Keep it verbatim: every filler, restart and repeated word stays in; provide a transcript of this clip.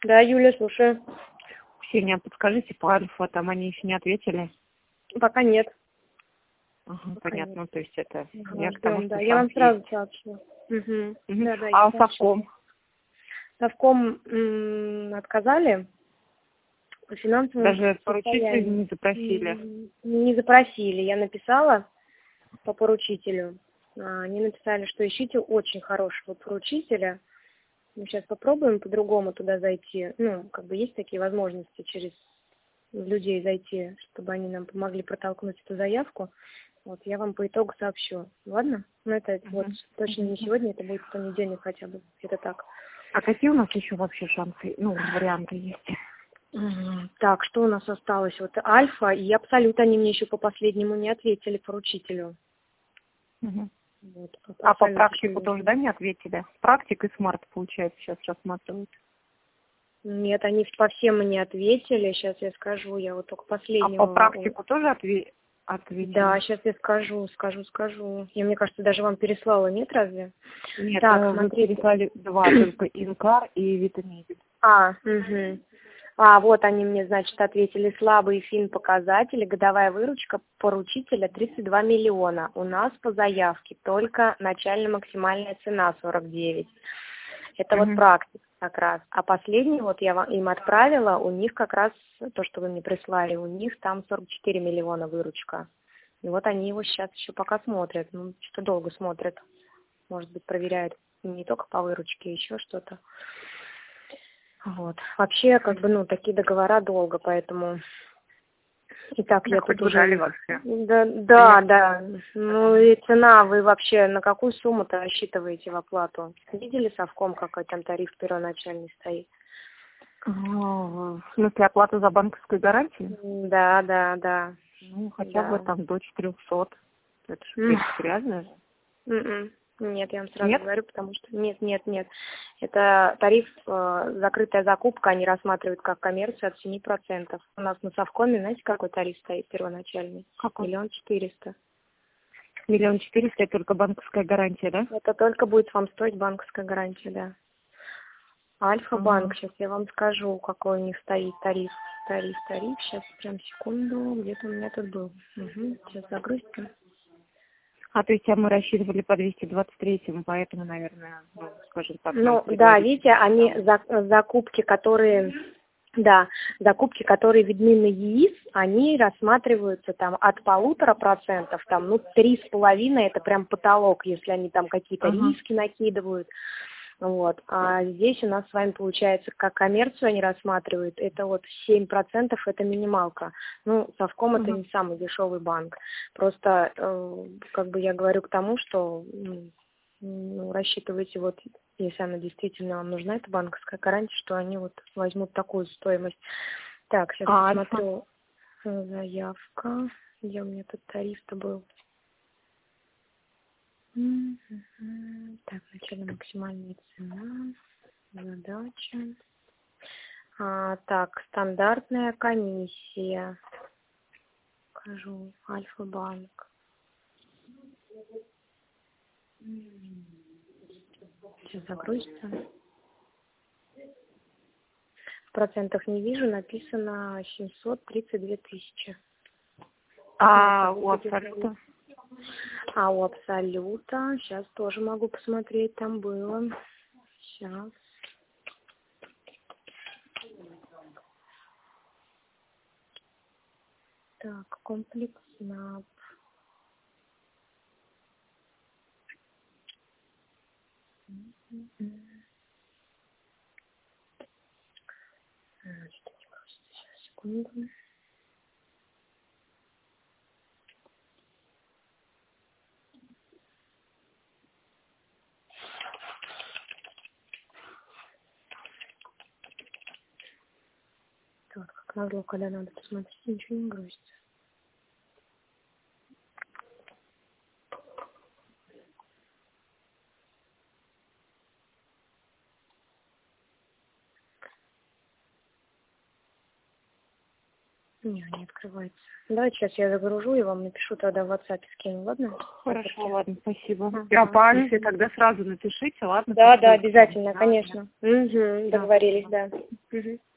Да, Юля, слушаю. Ксения, подскажите по Альфа, там они еще не ответили? Пока нет. Ага, Пока понятно, нет. то есть это Ага, я к тому, ждем, что да. Я вам шанс сразу есть. сообщу. Угу. Мгм. Да, да, я А сообщу. совком? Совком м, отказали. По финансовому Даже поручителя состоянию. не запросили? М, Не запросили. Я написала по поручителю. А, Они написали, что ищите очень хорошего поручителя. Мы сейчас попробуем по-другому туда зайти. Ну, как бы есть такие возможности через людей зайти, чтобы они нам помогли протолкнуть эту заявку. Вот, я вам по итогу сообщу. Ладно? Ну, это Мгм. вот точно не сегодня, это будет в понедельник хотя бы. Это так. А какие у нас еще вообще шансы, ну, варианты есть? Мгм. Так, что у нас осталось? Вот Альфа и Абсолют, они мне еще по последнему не ответили, поручителю. Мгм. Вот, А по Абсолют практику еще тоже, не- да, не ответили? Практик и смарт, получается, сейчас рассматривают. Нет, они по всем мне ответили. Сейчас я скажу, я вот только А последнего. по практику тоже отве- ответили? Да, сейчас я скажу, скажу, скажу. Я, мне кажется, даже вам переслала, нет, разве? Нет, Так, э, вы смотрите. переслали два, только Инкар и Витамидин. А, угу. А, вот они мне, значит, ответили. Слабый фин показатели, годовая выручка поручителя тридцать два миллиона. У нас по заявке только начальная максимальная цена сорок девять. Это вот Мгм. практика как раз. А последний вот я вам- им отправила, у них как раз то, что вы мне прислали, у них там сорок четыре миллиона выручка. И вот они его сейчас еще пока смотрят. Ну, что долго смотрят. Может быть, проверяют не только по выручке, еще что-то. Вот. Вообще, как бы, ну, такие договора долго, поэтому... Итак, Да я хоть тут в зале уже... вообще. Да, да, да. Ну и цена, вы вообще на какую сумму-то рассчитываете в оплату? Видели совком, какой там тариф первоначальный стоит? А, В смысле, оплата за банковскую гарантию? Да, да, да. Ну, хотя бы Да. там до четырехсот. Это же, в М. принципе, реально же. М-м. Нет, я вам сразу Нет? говорю, потому что нет, нет, нет. Это тариф, э, закрытая закупка, они рассматривают как коммерцию от семи процентов. У нас на совкоме, знаете, какой тариф стоит первоначальный? Какой? Миллион четыреста. Миллион четыреста, это только банковская гарантия, да? Это только будет вам стоить банковская гарантия, да. Альфа-банк, Ага. сейчас я вам скажу, какой у них стоит тариф. Тариф, тариф, сейчас прям секунду, где-то у меня тут был. Угу. Сейчас загрузится. А то есть а мы рассчитывали по двести двадцать третьему, поэтому, наверное, ну, скажем так, нам Ну, да, предварительно видите, они там. за- закупки, которые, да, закупки, которые видны на ЕИС, они рассматриваются там от полутора процентов, там, ну, три с половиной, это прям потолок, если они там какие-то Ага. риски накидывают. Вот. А здесь у нас с вами получается, как коммерцию они рассматривают, это вот семь процентов это минималка. Ну, совком это Ага. не самый дешевый банк. Просто, э, как бы я говорю к тому, что ну, ну, рассчитывайте, вот, если она действительно вам нужна, эта банковская гарантия, что они вот возьмут такую стоимость. Так, сейчас А Альфа? посмотрю. Э, Заявка. Где у меня тут тариф-то был? М, мгм. Так, начальная максимальная цена, задача. А, так, стандартная комиссия. Скажу, Альфа-банк. Сейчас загрузится. В процентах не вижу, написано семьсот тридцать две тысячи. А Ну, у Абсолюта? А у Абсолюта, сейчас тоже могу посмотреть, там было. Сейчас. Так, комплекс СНАП. Сейчас, секунду. Так, как назло, когда надо посмотреть, ничего не грузится. Не, не открывается. Давайте сейчас я загружу и вам напишу тогда в WhatsApp скину, ладно? Хорошо, ладно, спасибо. Ага. А по Альфе тогда сразу напишите, ладно? Да, да, поскольку, обязательно, да, конечно. Угу, да. договорились, да. Мгм.